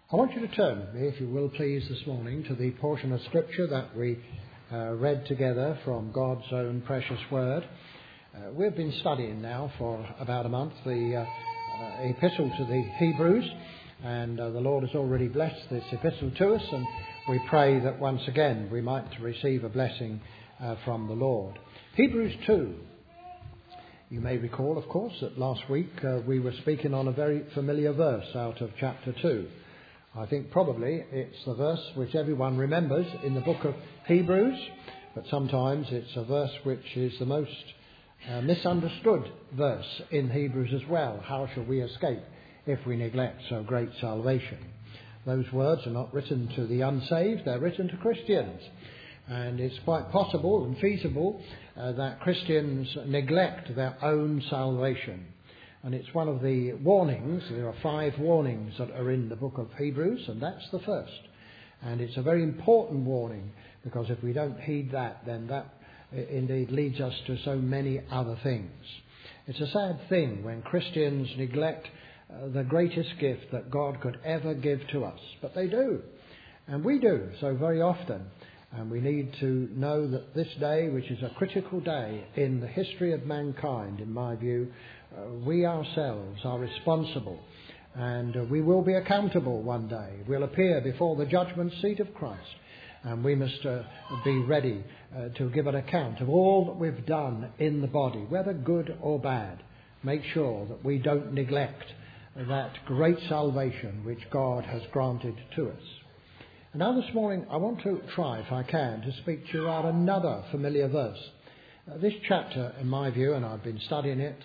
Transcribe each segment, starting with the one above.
I want you to turn with me, if you will please, this morning to the portion of Scripture that we read together from God's own precious Word. We've been studying now for about a month the epistle to the Hebrews, and the Lord has already blessed this epistle to us, and we pray that once again we might receive a blessing from the Lord. Hebrews 2. You may recall, of course, that last week we were speaking on a very familiar verse out of chapter 2. I think probably it's the verse which everyone remembers in the book of Hebrews, but sometimes it's a verse which is the most misunderstood verse in Hebrews as well. How shall we escape if we neglect so great salvation? Those words are not written to the unsaved, they're written to Christians. And it's quite possible and feasible that Christians neglect their own salvation. And it's one of the warnings. There are 5 warnings that are in the book of Hebrews, and that's the first. And it's a very important warning, because if we don't heed that, then that indeed leads us to so many other things. It's a sad thing when Christians neglect the greatest gift that God could ever give to us. But they do. And we do so very often. And we need to know that this day, which is a critical day in the history of mankind, in my view, we ourselves are responsible, and we will be accountable one day. We'll appear before the judgment seat of Christ, and we must be ready to give an account of all that we've done in the body, whether good or bad. Make sure that we don't neglect that great salvation which God has granted to us. And now this morning I want to try, if I can, to speak to you about another familiar verse. This chapter, in my view, and I've been studying it,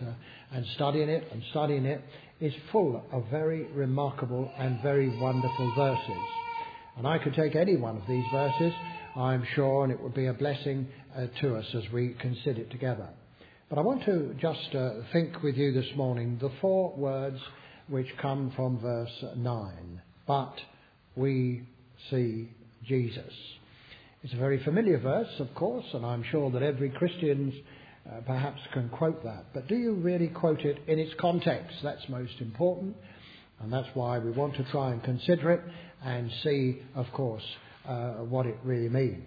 is full of very remarkable and very wonderful verses. And I could take any one of these verses, I'm sure, and it would be a blessing to us as we consider it together. But I want to just think with you this morning the 4 words which come from verse 9. But we see Jesus. It's a very familiar verse, of course, and I'm sure that every Christian perhaps can quote that. But do you really quote it in its context? That's most important, and that's why we want to try and consider it and see, of course, what it really means.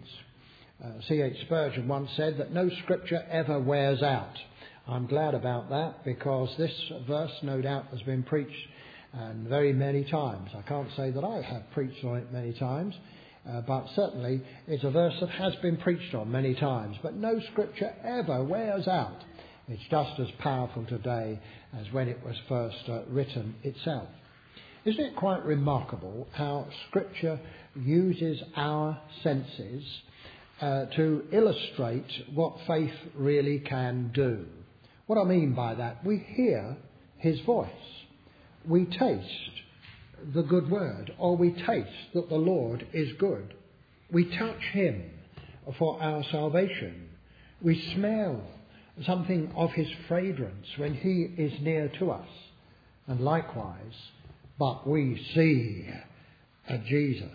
C.H. Spurgeon once said that no scripture ever wears out. I'm glad about that, because this verse, no doubt, has been preached and very many times. I can't say that I have preached on it many times, but certainly it's a verse that has been preached on many times. But no scripture ever wears out. It's just as powerful today as when it was first written itself. Isn't it quite remarkable how Scripture uses our senses to illustrate what faith really can do? What I mean by that, we hear His voice. We taste the good word, or we taste that the Lord is good. We touch Him for our salvation. We smell something of His fragrance when He is near to us. And likewise, but we see Jesus.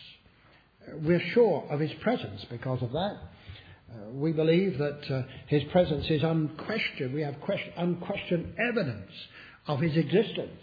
We're sure of His presence because of that. We believe that His presence is unquestioned. We have unquestioned evidence of His existence.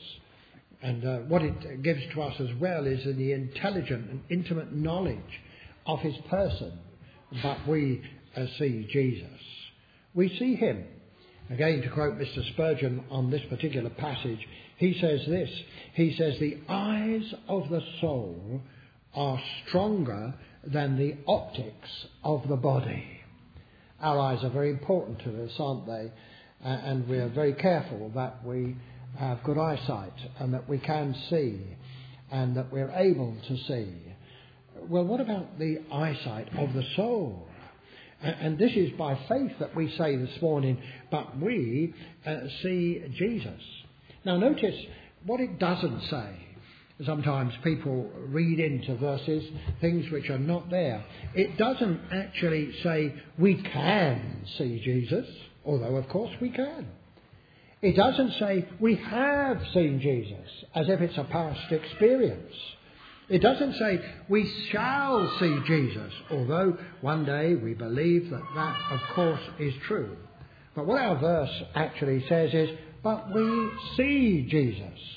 And what it gives to us as well is the intelligent and intimate knowledge of His person. But we see Jesus. We see Him. Again, to quote Mr. Spurgeon on this particular passage, he says this. He says, "The eyes of the soul are stronger than the optics of the body." Our eyes are very important to us, aren't they? And we are very careful that we have good eyesight and that we can see and that we're able to see. Well, what about the eyesight of the soul? And this is by faith that we say this morning, but we see Jesus. Now notice what it doesn't say. Sometimes people read into verses things which are not there. It doesn't actually say we can see Jesus, although of course we can. It doesn't say we have seen Jesus, as if it's a past experience. It doesn't say we shall see Jesus, although one day we believe that that, of course, is true. But what our verse actually says is, but we see Jesus.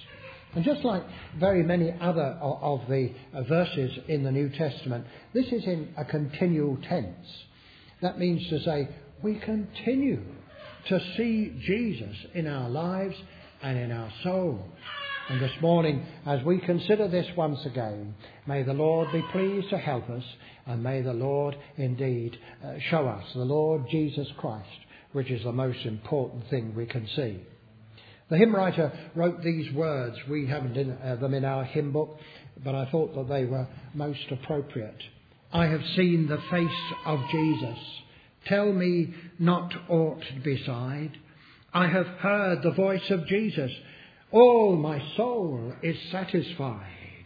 And just like very many other of the verses in the New Testament, this is in a continual tense. That means to say we continue to see Jesus in our lives and in our souls. And this morning, as we consider this once again, may the Lord be pleased to help us, and may the Lord indeed show us the Lord Jesus Christ, which is the most important thing we can see. The hymn writer wrote these words. We haven't them in our hymn book, but I thought that they were most appropriate. I have seen the face of Jesus. Tell me not aught beside. I have heard the voice of Jesus. All my soul is satisfied.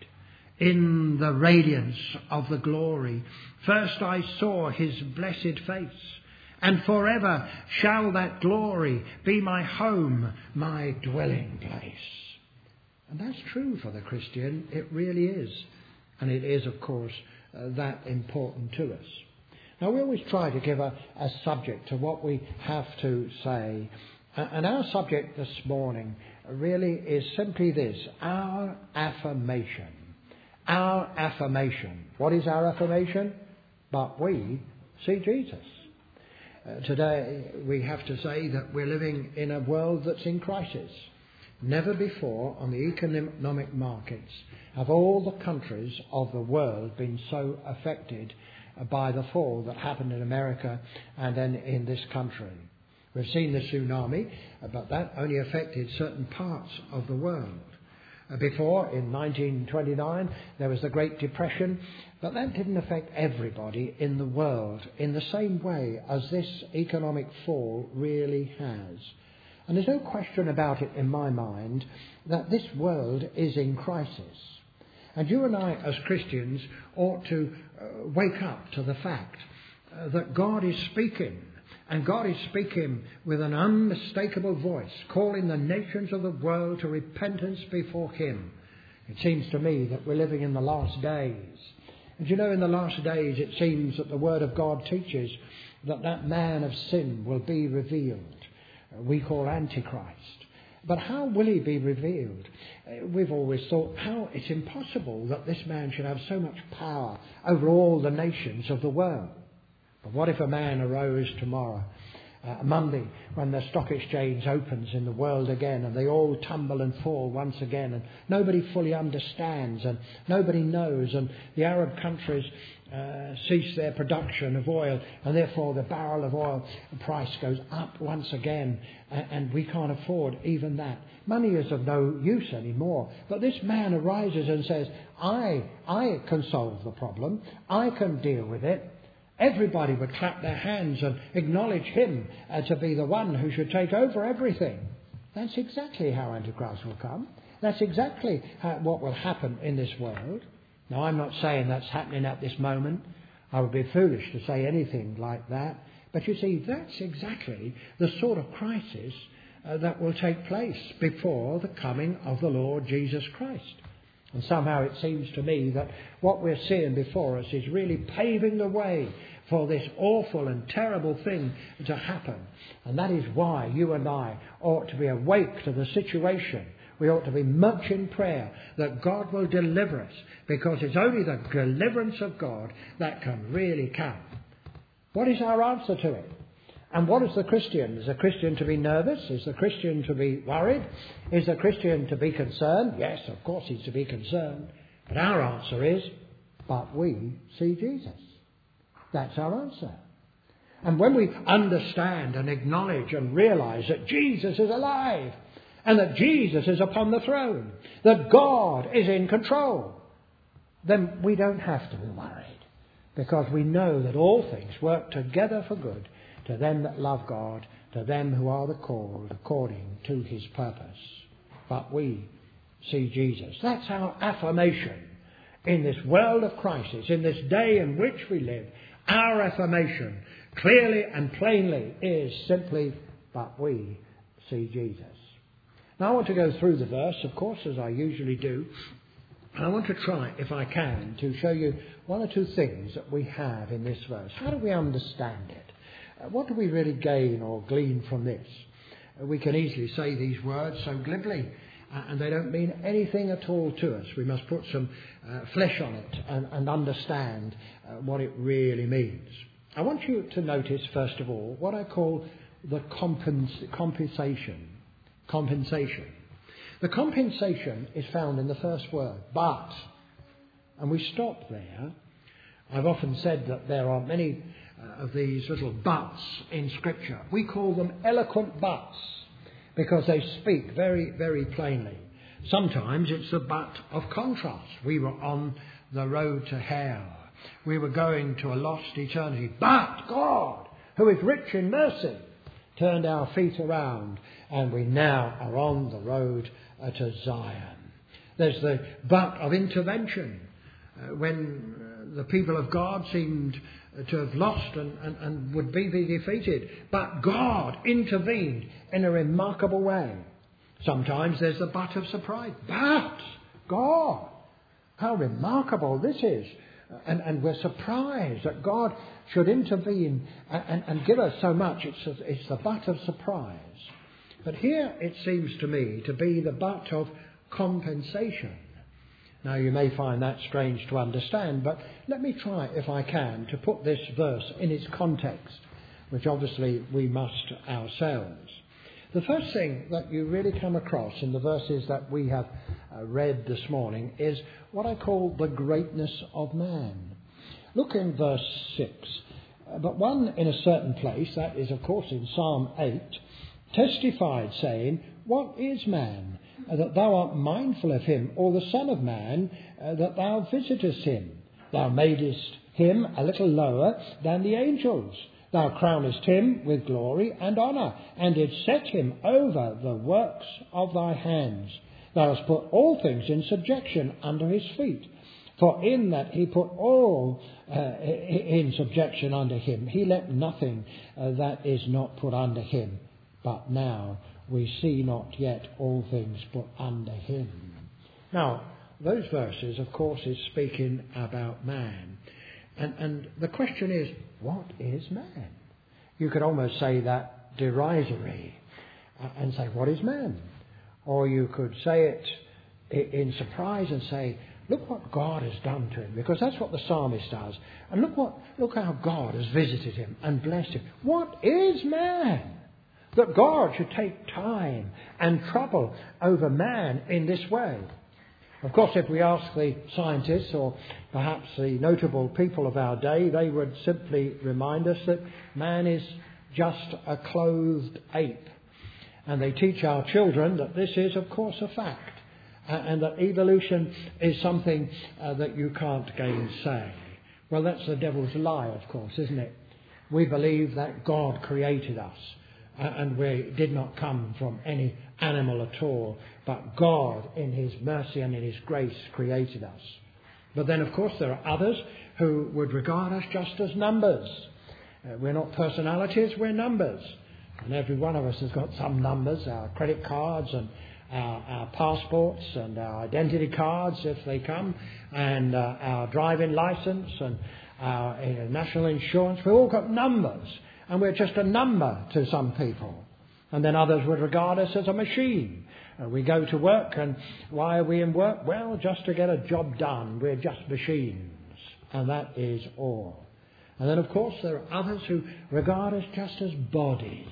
In the radiance of the glory, first I saw his blessed face, and forever shall that glory be my home, my dwelling place. And that's true for the Christian. It really is. And it is, of course, that important to us. Now, we always try to give a subject to what we have to say. And our subject this morning really is simply this: our affirmation. Our affirmation. What is our affirmation? But we see Jesus. Today we have to say that we're living in a world that's in crisis. Never before on the economic markets have all the countries of the world been so affected by the fall that happened in America and then in this country. We've seen the tsunami, but that only affected certain parts of the world. Before, in 1929, there was the Great Depression, but that didn't affect everybody in the world in the same way as this economic fall really has. And there's no question about it in my mind that this world is in crisis. And you and I, as Christians, ought to wake up to the fact that God is speaking. And God is speaking with an unmistakable voice, calling the nations of the world to repentance before him. It seems to me that we're living in the last days. And you know, in the last days, it seems that the Word of God teaches that that man of sin will be revealed. We call Antichrist. But how will he be revealed? We've always thought how it's impossible that this man should have so much power over all the nations of the world. But what if a man arose tomorrow, Monday, when the stock exchange opens in the world again, and they all tumble and fall once again, and nobody fully understands, and nobody knows, and the Arab countries cease their production of oil, and therefore the barrel of oil price goes up once again, and we can't afford even that. Money is of no use anymore. But this man arises and says, I can solve the problem. I can deal with it. Everybody would clap their hands and acknowledge him to be the one who should take over everything. That's exactly how Antichrist will come. That's exactly what will happen in this world. Now, I'm not saying that's happening at this moment. I would be foolish to say anything like that. But you see, that's exactly the sort of crisis that will take place before the coming of the Lord Jesus Christ. And somehow it seems to me that what we're seeing before us is really paving the way for this awful and terrible thing to happen. And that is why you and I ought to be awake to the situation. We ought to be much in prayer that God will deliver us, because it's only the deliverance of God that can really come. What is our answer to it? And what is the Christian? Is the Christian to be nervous? Is the Christian to be worried? Is the Christian to be concerned? Yes, of course he's to be concerned. But our answer is, but we see Jesus. That's our answer. And when we understand and acknowledge and realise that Jesus is alive, and that Jesus is upon the throne, that God is in control, then we don't have to be worried, because we know that all things work together for good to them that love God, to them who are the called according to his purpose. But we see Jesus. That's our affirmation in this world of crisis, in this day in which we live. Our affirmation clearly and plainly is simply, but we see Jesus. Now I want to go through the verse, of course, as I usually do. And I want to try, if I can, to show you one or two things that we have in this verse. How do we understand it? What do we really gain or glean from this? We can easily say these words so glibly. and they don't mean anything at all to us. We must put some flesh on it and understand what it really means. I want you to notice, first of all, what I call the compensation. Compensation. The compensation is found in the first word, but. And we stop there. I've often said that there are many of these little buts in Scripture. We call them eloquent buts because they speak very, very plainly. Sometimes it's the but of contrast. We were on the road to hell. We were going to a lost eternity. But God, who is rich in mercy, turned our feet around, and we now are on the road to Zion. There's the but of intervention. When the people of God seemed to have lost and would be defeated. But God intervened in a remarkable way. Sometimes there's the but of surprise. But God, how remarkable this is. And we're surprised that God should intervene and give us so much. It's the but of surprise. But here it seems to me to be the but of compensation. Now, you may find that strange to understand, but let me try, if I can, to put this verse in its context, which obviously we must ourselves. The first thing that you really come across in the verses that we have read this morning is what I call the greatness of man. Look in verse 6. But one in a certain place, that is, of course, in Psalm 8, testified, saying, "What is man, that thou art mindful of him, or the Son of Man, that thou visitest him? Thou madest him a little lower than the angels. Thou crownest him with glory and honour, and didst set him over the works of thy hands. Thou hast put all things in subjection under his feet. For in that he put all in subjection under him, he let nothing that is not put under him. But now we see not yet all things put under him." Now, those verses, of course, is speaking about man. And the question is, what is man? You could almost say that derisory and say, what is man? Or you could say it in surprise and say, look what God has done to him, because that's what the psalmist does. And look how God has visited him and blessed him. What is man? That God should take time and trouble over man in this way. Of course, if we ask the scientists or perhaps the notable people of our day, they would simply remind us that man is just a clothed ape. And they teach our children that this is, of course, a fact. And that evolution is something that you can't gainsay. Well, that's the devil's lie, of course, isn't it? We believe that God created us. And we did not come from any animal at all, but God in his mercy and in his grace created us. But then, of course, there are others who would regard us just as numbers. We're not personalities, we're numbers. And every one of us has got some numbers, our credit cards and our passports and our identity cards if they come, and our driving licence and our national insurance. We've all got numbers. And we're just a number to some people. And then others would regard us as a machine. We go to work, and why are we in work? Well, just to get a job done. We're just machines. And that is all. And then, of course, there are others who regard us just as bodies.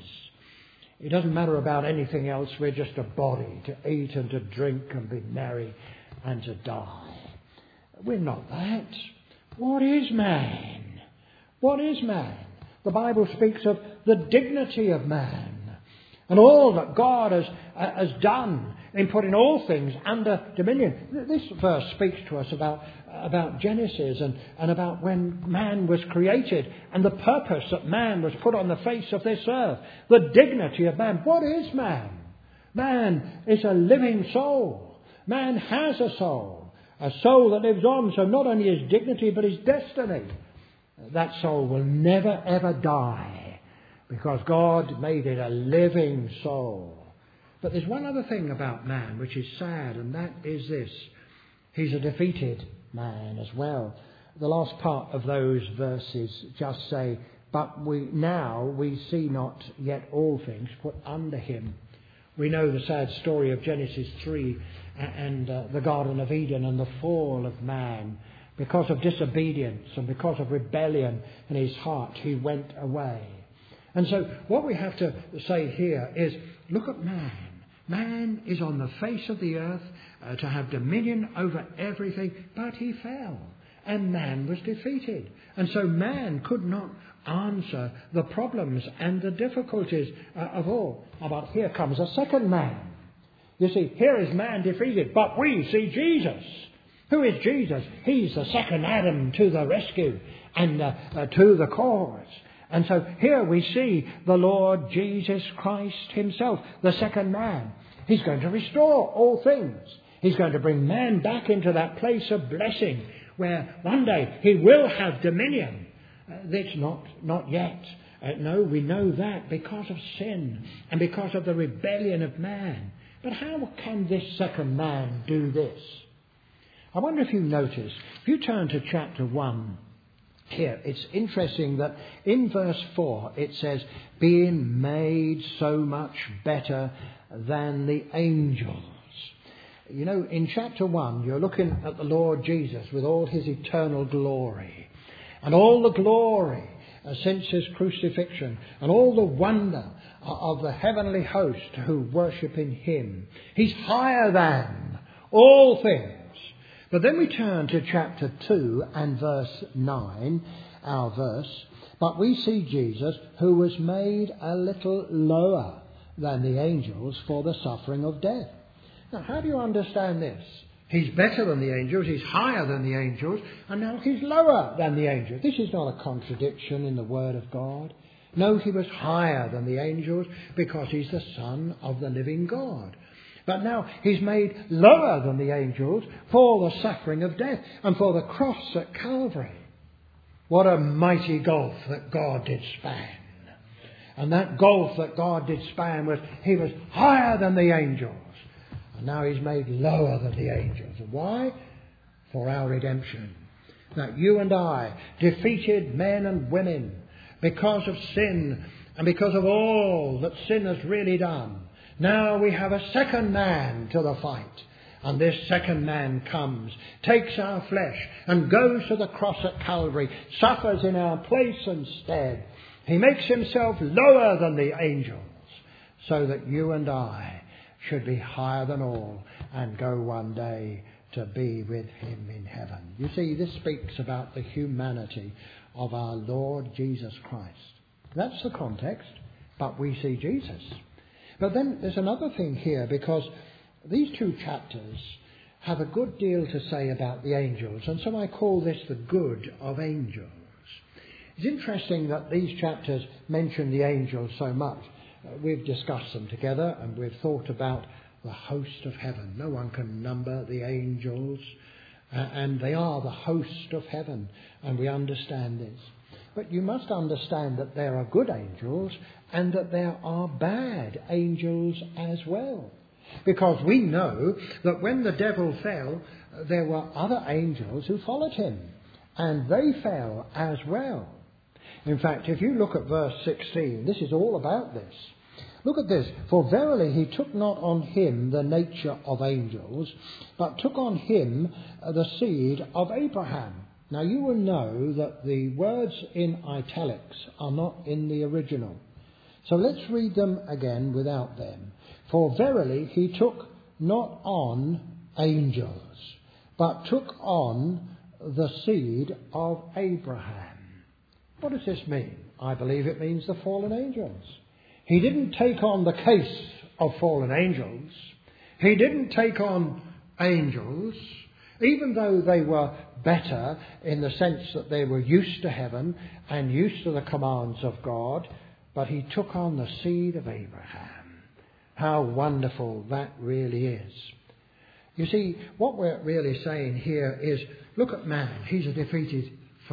It doesn't matter about anything else. We're just a body to eat and to drink and be merry and to die. We're not that. What is man? What is man? The Bible speaks of the dignity of man and all that God has done in putting all things under dominion. This verse speaks to us about Genesis and about when man was created and the purpose that man was put on the face of this earth. The dignity of man. What is man? Man is a living soul. Man has a soul that lives on. So not only his dignity but his destiny. That soul will never ever die because God made it a living soul. But there's one other thing about man which is sad, and that is this. He's a defeated man as well. The last part of those verses just say, but we see not yet all things put under him. We know the sad story of Genesis 3 and the Garden of Eden and the fall of man. Because of disobedience and because of rebellion in his heart, he went away. And so what we have to say here is, look at man. Man is on the face of the earth to have dominion over everything, but he fell. And man was defeated. And so man could not answer the problems and the difficulties of all. But here comes a second man. You see, here is man defeated, but we see Jesus. Who is Jesus? He's the second Adam to the rescue and to the cause. And so here we see the Lord Jesus Christ himself, the second man. He's going to restore all things. He's going to bring man back into that place of blessing where one day he will have dominion. That's not yet. No, we know that because of sin and because of the rebellion of man. But how can this second man do this? I wonder if you notice, if you turn to chapter 1 here, it's interesting that in verse 4 it says, being made so much better than the angels. You know, in chapter 1 you're looking at the Lord Jesus with all his eternal glory. And all the glory since his crucifixion and all the wonder of the heavenly host who worship in him. He's higher than all things. But then we turn to chapter 2 and verse 9, our verse. But we see Jesus who was made a little lower than the angels for the suffering of death. Now, how do you understand this? He's better than the angels, he's higher than the angels, and now he's lower than the angels. This is not a contradiction in the Word of God. No, he was higher than the angels because he's the Son of the living God. But now he's made lower than the angels for the suffering of death and for the cross at Calvary. What a mighty gulf that God did span. And that gulf that God did span was, he was higher than the angels. And now he's made lower than the angels. And why? For our redemption. That you and I, defeated men and women, because of sin and because of all that sin has really done, now we have a second man to the fight. And this second man comes, takes our flesh and goes to the cross at Calvary, suffers in our place and stead. He makes himself lower than the angels so that you and I should be higher than all and go one day to be with him in heaven. You see, this speaks about the humanity of our Lord Jesus Christ. That's the context, but we see Jesus. But then there's another thing here, because these two chapters have a good deal to say about the angels, and so I call this the good of angels. It's interesting that these chapters mention the angels so much. We've discussed them together and we've thought about the host of heaven. No one can number the angels, and they are the host of heaven, and we understand this. But you must understand that there are good angels and that there are bad angels as well. Because we know that when the devil fell, there were other angels who followed him, and they fell as well. In fact, if you look at verse 16, this is all about this. Look at this. For verily he took not on him the nature of angels, but took on him the seed of Abraham. Now you will know that the words in italics are not in the original. So let's read them again without them. For verily he took not on angels, but took on the seed of Abraham. What does this mean? I believe it means the fallen angels. He didn't take on the case of fallen angels. He didn't take on angels, even though they were better in the sense that they were used to heaven and used to the commands of God, but he took on the seed of Abraham. How wonderful that really is. You see, what we're really saying here is, look at man. He's a defeated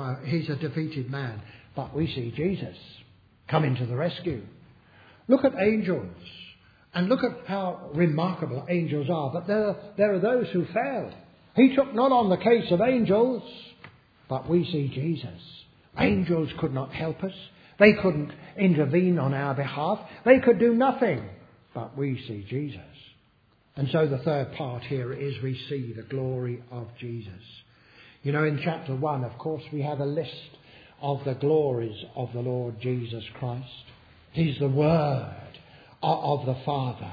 man, but we see Jesus coming to the rescue. Look at angels, and look at how remarkable angels are. But there are those who fell. He took not on the case of angels, but we see Jesus. Angels could not help us. They couldn't intervene on our behalf. They could do nothing. but we see Jesus. And so the third part here is we see the glory of Jesus. You know, in chapter 1, of course, we have a list of the glories of the Lord Jesus Christ. He's the Word of the Father.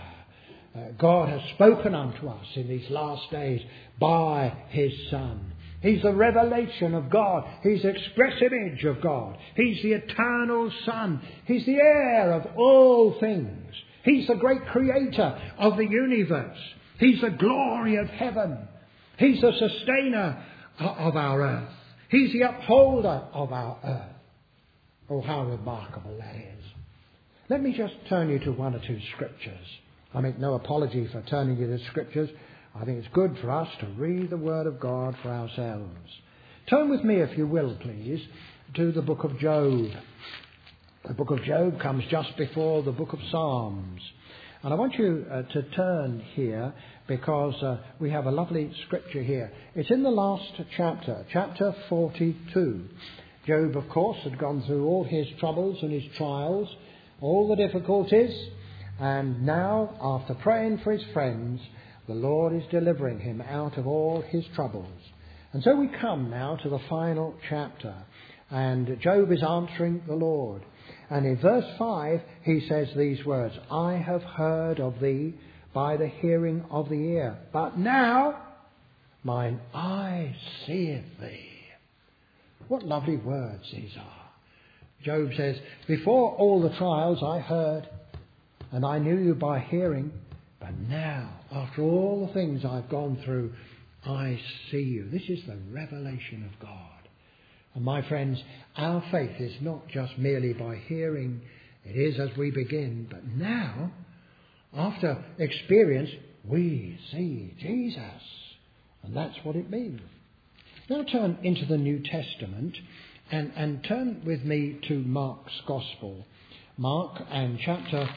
God has spoken unto us in these last days by His Son. He's the revelation of God. He's the express image of God. He's the eternal Son. He's the heir of all things. He's the great creator of the universe. He's the glory of heaven. He's the sustainer of our earth. He's the upholder of our earth. Oh, how remarkable that is. Let me just turn you to one or two scriptures. I make no apology for turning you to scriptures. I think it's good for us to read the Word of God for ourselves. Turn with me, if you will, please, to the book of Job. The book of Job comes just before the book of Psalms. And I want you to turn here because we have a lovely scripture here. It's in the last chapter, chapter 42. Job, of course, had gone through all his troubles and his trials, all the difficulties, and now, after praying for his friends, the Lord is delivering him out of all his troubles. And so we come now to the final chapter, and Job is answering the Lord. And in verse 5, he says these words, I have heard of thee by the hearing of the ear, but now mine eye seeth thee. What lovely words these are. Job says, before all the trials I heard, and I knew you by hearing, but now, after all the things I've gone through, I see you. This is the revelation of God. And my friends, our faith is not just merely by hearing. It is as we begin. But now, after experience, we see Jesus. And that's what it means. Now turn into the New Testament and turn with me to Mark's Gospel. Mark and chapter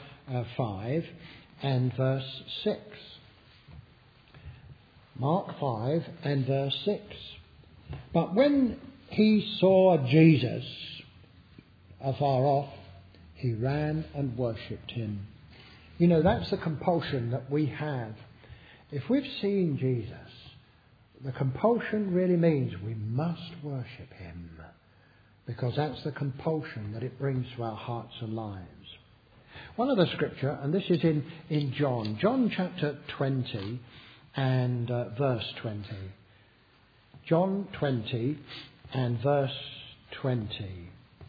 5 and verse 6. Mark 5 and verse 6. But when he saw Jesus afar off, he ran and worshipped him. You know, that's the compulsion that we have. If we've seen Jesus, the compulsion really means we must worship him, because that's the compulsion that it brings to our hearts and lives. One other scripture, and this is in John chapter 20 and verse 20. John 20 and verse 20.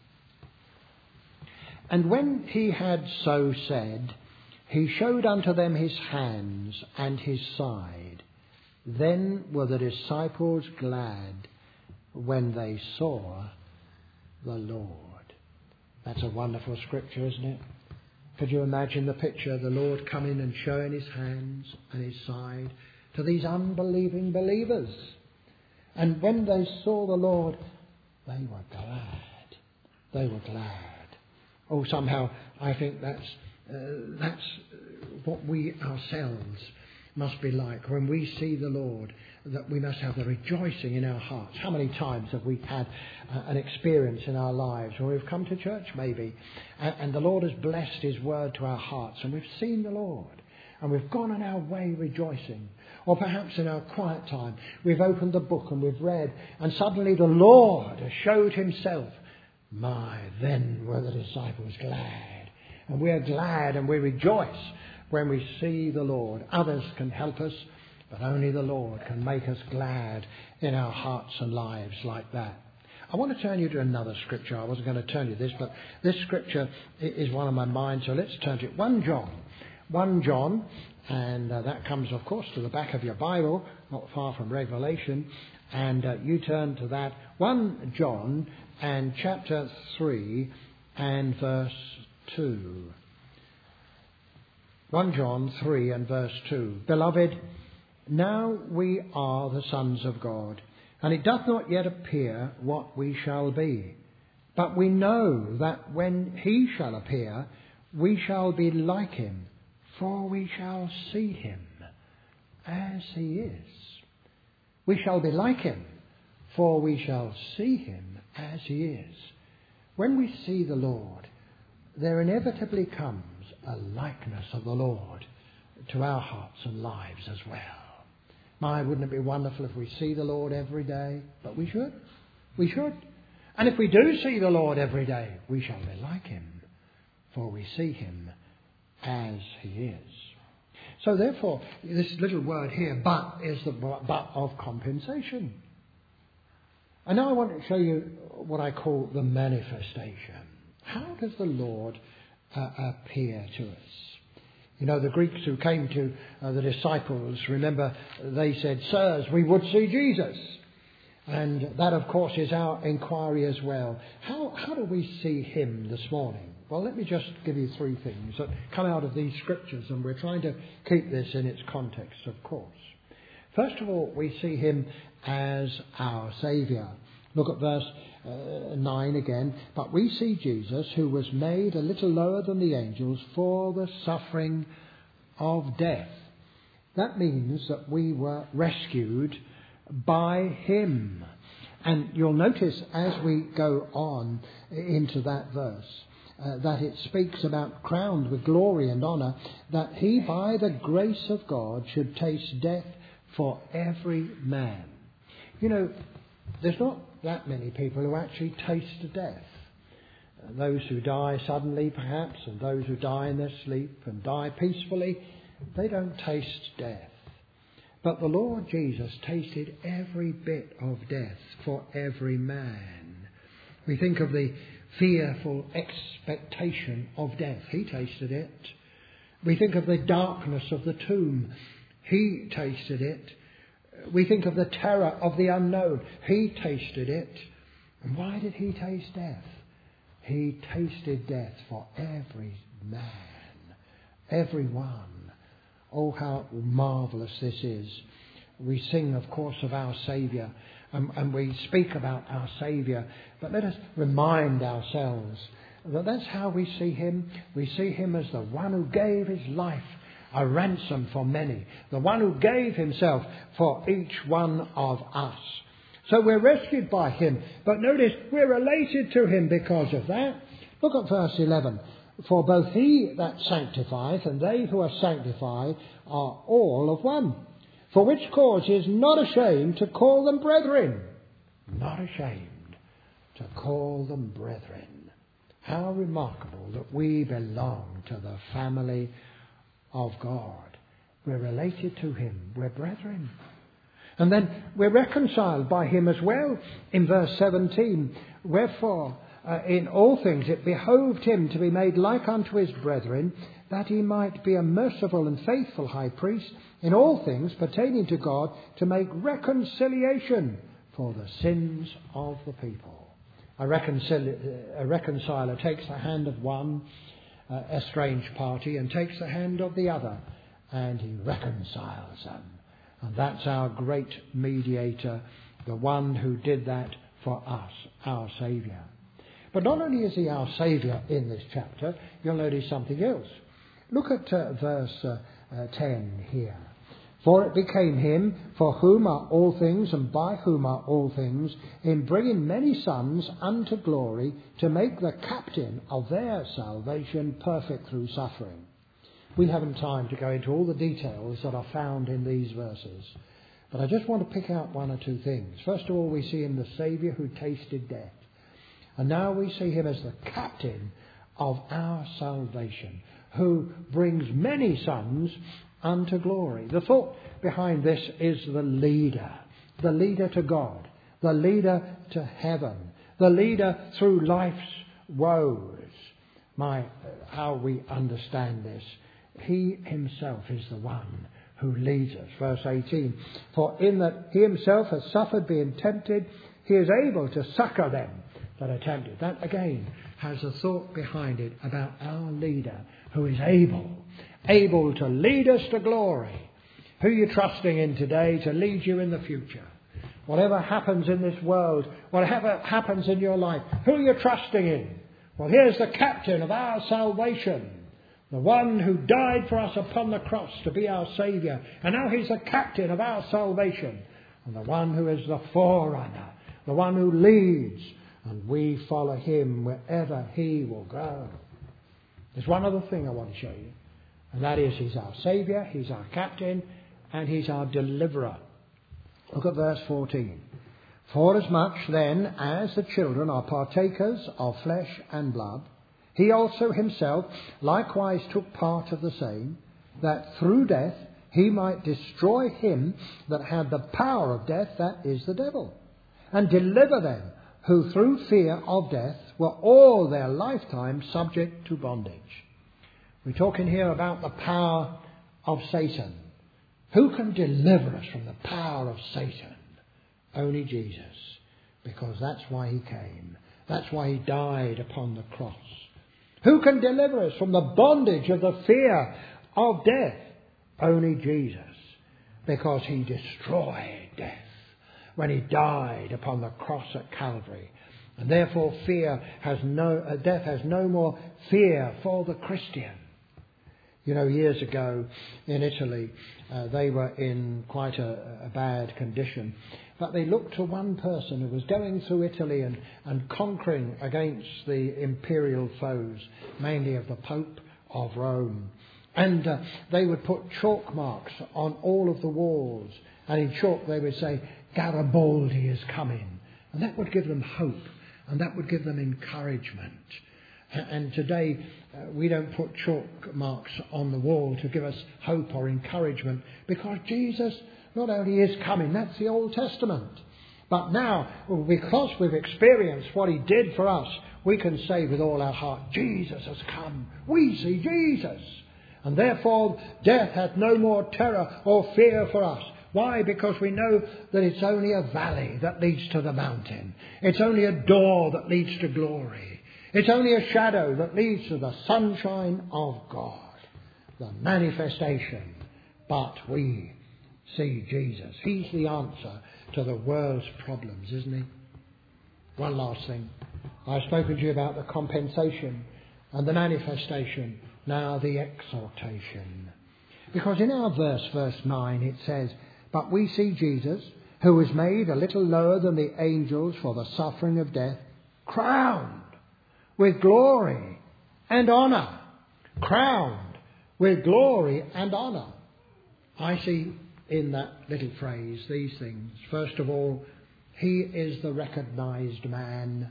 And when he had so said, he showed unto them his hands and his side. Then were the disciples glad when they saw the Lord. That's a wonderful scripture, isn't it? Could you imagine the picture? The Lord coming and showing his hands and his side to these unbelieving believers. And when they saw the Lord, they were glad. They were glad. Oh, somehow I think that's what we ourselves must be like when we see the Lord, that we must have the rejoicing in our hearts. How many times have we had an experience in our lives where we've come to church maybe and the Lord has blessed his word to our hearts and we've seen the Lord and we've gone on our way rejoicing? Or perhaps in our quiet time we've opened the book and we've read and suddenly the Lord has showed himself. Then were the disciples glad. And we are glad and we rejoice when we see the Lord. Others can help us, but only the Lord can make us glad in our hearts and lives like that. I want to turn you to another scripture. I wasn't going to turn you this, but this scripture is one on my mind, so let's turn to it. 1 John, and that comes, of course, to the back of your Bible, not far from Revelation, and you turn to that. 1 John and chapter 3 and verse 2. 1 John 3 and verse 2. Beloved, now we are the sons of God, and it doth not yet appear what we shall be. But we know that when he shall appear, we shall be like him, for we shall see him as he is. We shall be like him, for we shall see him as he is. When we see the Lord, there inevitably comes a likeness of the Lord to our hearts and lives as well. My, wouldn't it be wonderful if we see the Lord every day? But we should. We should. And if we do see the Lord every day, we shall be like him, for we see him as he is. So therefore, this little word here, but, is the but of compensation. And now I want to show you what I call the manifestation. How does the Lord appear to us? You know, the Greeks who came to the disciples, remember, they said, "Sirs, we would see Jesus." And that, of course, is our inquiry as well. How do we see him this morning? Well, let me just give you three things that come out of these scriptures, and we're trying to keep this in its context, of course. First of all, we see him as our Saviour. Look at verse 9 again. "But we see Jesus, who was made a little lower than the angels for the suffering of death." That means that we were rescued by him. And you'll notice as we go on into that verse that it speaks about crowned with glory and honour, that he by the grace of God should taste death for every man. You know, there's not that many people who actually taste death. Those who die suddenly perhaps, and those who die in their sleep and die peacefully, they don't taste death. But the Lord Jesus tasted every bit of death for every man. We think of the fearful expectation of death. He tasted it. We think of the darkness of the tomb. He tasted it. We think of the terror of the unknown. He tasted it. And why did he taste death? He tasted death for every man, every one. Oh, how marvellous this is. We sing, of course, of our Saviour, and we speak about our Saviour, but let us remind ourselves that that's how we see him. We see him as the one who gave his life a ransom for many, the one who gave himself for each one of us. So we're rescued by him, but notice we're related to him because of that. Look at verse 11. "For both he that sanctifieth and they who are sanctified are all of one. For which cause he is not ashamed to call them brethren." Not ashamed to call them brethren. How remarkable that we belong to the family of God. We're related to him. We're brethren. And then we're reconciled by him as well. In verse 17, "Wherefore in all things it behoved him to be made like unto his brethren, that he might be a merciful and faithful high priest in all things pertaining to God, to make reconciliation for the sins of the people." A reconciler takes the hand of one estranged party and takes the hand of the other, and he reconciles them. And that's our great mediator, the one who did that for us, our Saviour. But not only is he our Saviour in this chapter, you'll notice something else. Look at verse 10 here. "For it became him for whom are all things and by whom are all things, in bringing many sons unto glory, to make the captain of their salvation perfect through suffering." We haven't time to go into all the details that are found in these verses, but I just want to pick out one or two things. First of all, we see him the Saviour who tasted death. And now we see him as the captain of our salvation, who brings many sons unto glory. The thought behind this is the leader to God, the leader to heaven, the leader through life's woes. How we understand this. He himself is the one who leads us. Verse 18, "For in that he himself has suffered being tempted, he is able to succour them that are tempted." That again has a thought behind it about our leader who is able to lead us to glory. Who are you trusting in today to lead you in the future? Whatever happens in this world, whatever happens in your life, who are you trusting in? Well, here's the captain of our salvation, the one who died for us upon the cross to be our Saviour. And now he's the captain of our salvation, and the one who is the forerunner, the one who leads, and we follow him wherever he will go. There's one other thing I want to show you, and that is he's our Saviour, he's our captain, and he's our deliverer. Look at verse 14. Forasmuch then as the children are partakers of flesh and blood, he also himself likewise took part of the same, that through death he might destroy him that had the power of death, that is the devil, and deliver them who through fear of death were all their lifetime subject to bondage. We're talking here about the power of Satan. Who can deliver us from the power of Satan? Only Jesus, because that's why he came. That's why he died upon the cross. Who can deliver us from the bondage of the fear of death? Only Jesus, because he destroyed death when he died upon the cross at Calvary. And therefore death has no more fear for the Christian. You know, years ago in Italy, they were in quite a bad condition. But they looked to one person who was going through Italy and conquering against the imperial foes, mainly of the Pope of Rome. And they would put chalk marks on all of the walls. And in chalk they would say, Garibaldi is coming. And that would give them hope. And that would give them encouragement. And today we don't put chalk marks on the wall to give us hope or encouragement, because Jesus not only is coming, that's the Old Testament, but now, because we've experienced what he did for us, we can say with all our heart, Jesus has come. We see Jesus. And therefore death hath no more terror or fear for us. Why? Because we know that it's only a valley that leads to the mountain. It's only a door that leads to glory. It's only a shadow that leads to the sunshine of God, the manifestation. But we see Jesus. He's the answer to the world's problems, isn't he? One last thing. I've spoken to you about the compensation and the manifestation. Now the exaltation. Because in our verse 9, it says, but we see Jesus, who was made a little lower than the angels for the suffering of death, crowned with glory and honour. Crowned with glory and honour. I see in that little phrase these things. First of all, he is the recognised man.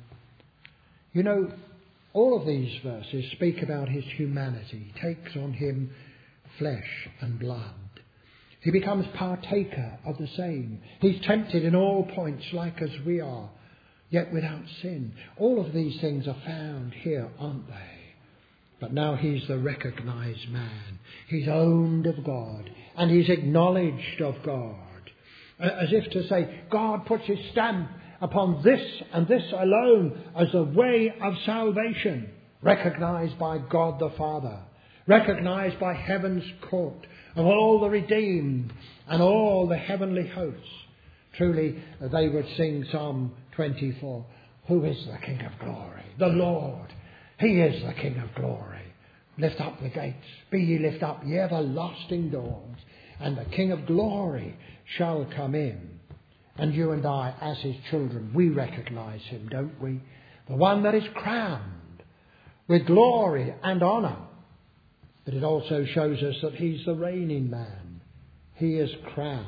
You know, all of these verses speak about his humanity. He takes on him flesh and blood. He becomes partaker of the same. He's tempted in all points like as we are, yet without sin. All of these things are found here, aren't they? But now he's the recognised man. He's owned of God, and he's acknowledged of God. As if to say, God puts his stamp upon this and this alone as the way of salvation. Recognised by God the Father. Recognised by heaven's court of all the redeemed and all the heavenly hosts. Truly, they would sing Psalm 24. Who is the King of glory? The Lord. He is the King of glory. Lift up the gates. Be ye lift up, ye everlasting doors. And the King of glory shall come in. And you and I, as his children, we recognise him, don't we? The one that is crowned with glory and honour. But it also shows us that he's the reigning man. He is crowned,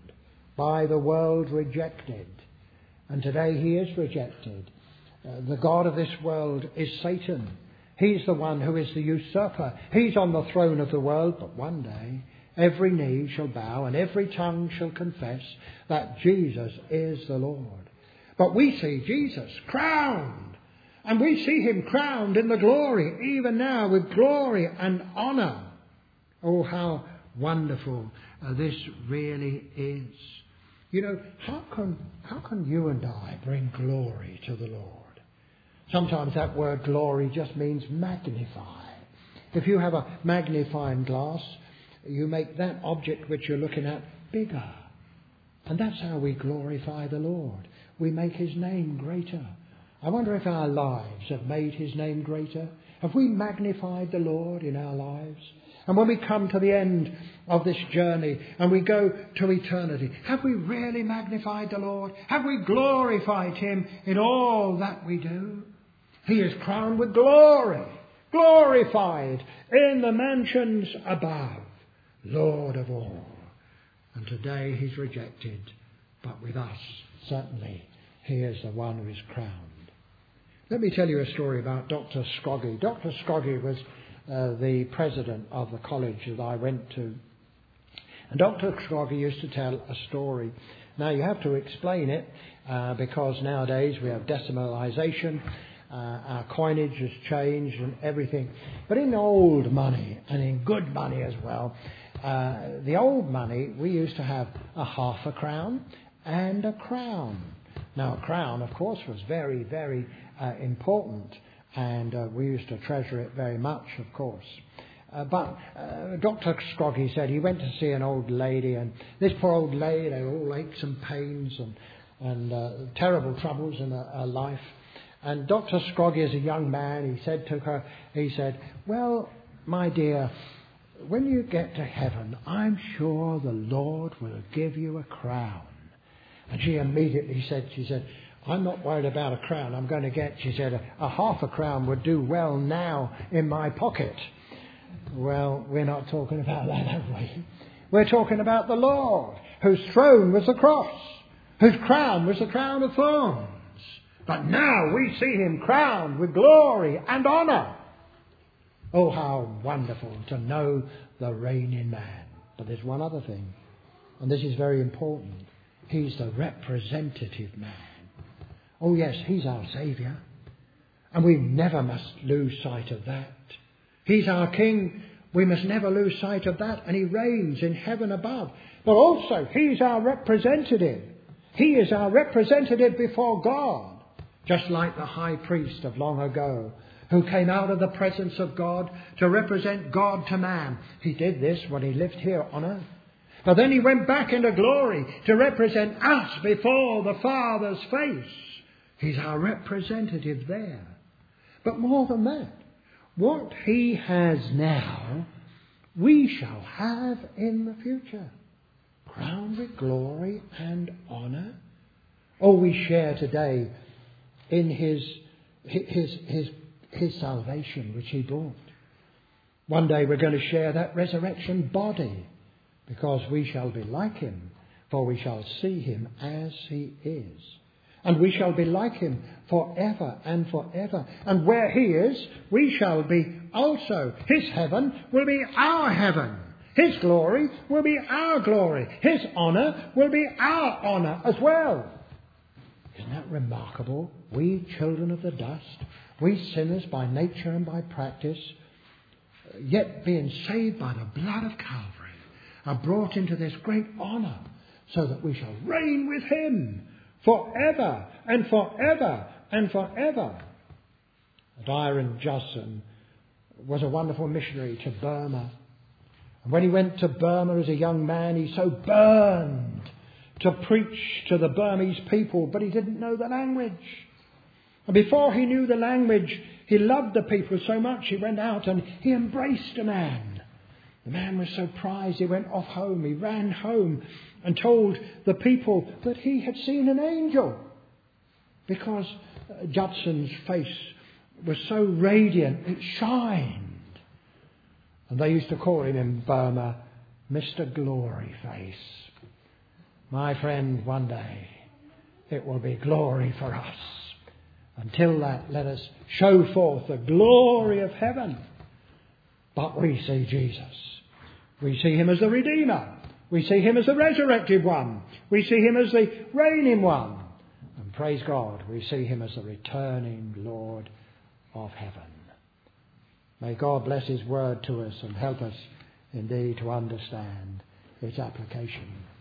by the world rejected. And today he is rejected. The God of this world is Satan. He's the one who is the usurper. He's on the throne of the world. But one day every knee shall bow and every tongue shall confess that Jesus is the Lord. But we see Jesus crowned. And we see him crowned in the glory, even now, with glory and honour. Oh, how wonderful this really is. You know, how can you and I bring glory to the Lord? Sometimes that word glory just means magnify. If you have a magnifying glass, you make that object which you're looking at bigger. And that's how we glorify the Lord. We make his name greater. I wonder if our lives have made his name greater. Have we magnified the Lord in our lives? And when we come to the end of this journey and we go to eternity, have we really magnified the Lord? Have we glorified him in all that we do? He is crowned with glory. glorified in the mansions above, Lord of all. And today he's rejected, but with us, certainly, he is the one who is crowned. Let me tell you a story about Dr. Scroggie. Dr. Scroggie was the president of the college that I went to. And Dr. Scroggie used to tell a story. Now you have to explain it because nowadays we have decimalisation, our coinage has changed and everything. But in old money, and in good money as well, the old money, we used to have a half a crown and a crown. Now a crown, of course, was very, very important, and we used to treasure it very much, of course. But Dr. Scroggie said he went to see an old lady, and this poor old lady had all aches and pains and terrible troubles in her life. And Dr. Scroggie, as a young man, he said to her, he said, "Well, my dear, when you get to heaven, I'm sure the Lord will give you a crown." And she immediately said, she said, "I'm not worried about a crown. I'm going to get," she said, a half a crown would do well now in my pocket." Well, we're not talking about that, have we? We're talking about the Lord, whose throne was the cross, whose crown was the crown of thorns. But now we see him crowned with glory and honour. Oh, how wonderful to know the reigning man. But there's one other thing, and this is very important. He's the representative man. Oh yes, he's our Saviour. And we never must lose sight of that. He's our King. We must never lose sight of that. And he reigns in heaven above. But also, he's our representative. He is our representative before God. Just like the high priest of long ago, who came out of the presence of God to represent God to man. He did this when he lived here on earth. But then he went back into glory to represent us before the Father's face. He's our representative there. But more than that, what he has now, we shall have in the future. Crowned with glory and honour. Oh, we share today in his salvation which he brought. One day we're going to share that resurrection body, because we shall be like him, for we shall see him as he is. And we shall be like him forever and forever. And where he is, we shall be also. His heaven will be our heaven. His glory will be our glory. His honour will be our honour as well. Isn't that remarkable? We children of the dust, we sinners by nature and by practice, yet being saved by the blood of Calvary, are brought into this great honour, so that we shall reign with him forever and forever and forever. Dyron Judson was a wonderful missionary to Burma. And when he went to Burma as a young man, he so burned to preach to the Burmese people, but he didn't know the language. And before he knew the language, he loved the people so much, he went out and he embraced a man. The man was so prized, he went off home. He ran home and told the people that he had seen an angel, because Judson's face was so radiant, it shined. And they used to call him in Burma Mr. Glory Face. My friend, one day it will be glory for us. Until that, let us show forth the glory of heaven. But we see Jesus. We see him as the Redeemer. We see him as the resurrected one. We see him as the reigning one. And praise God, we see him as the returning Lord of heaven. May God bless his word to us and help us indeed to understand its application.